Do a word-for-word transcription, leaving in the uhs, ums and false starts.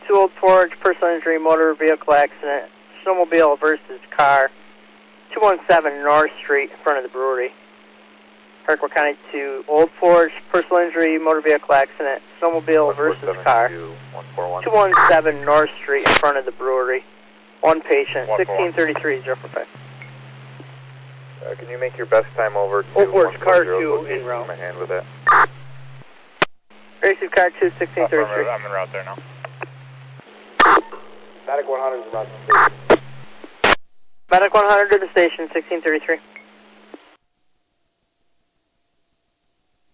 two Old Forge, personal injury, motor vehicle accident, snowmobile versus car, two one seven North Street in front of the brewery. Harcourt County two Old Forge, personal injury, motor vehicle accident, snowmobile versus car, two one seven North Street in front of the brewery. One patient, sixteen thirty-three, zero four five. Uh, can you make your best time over to Old Forge, car two en route. My hand with that. Receive car two, sixteen thirty-three. I'm en route there now. Medic one hundred is around the station. Medic one hundred to the station, sixteen thirty-three.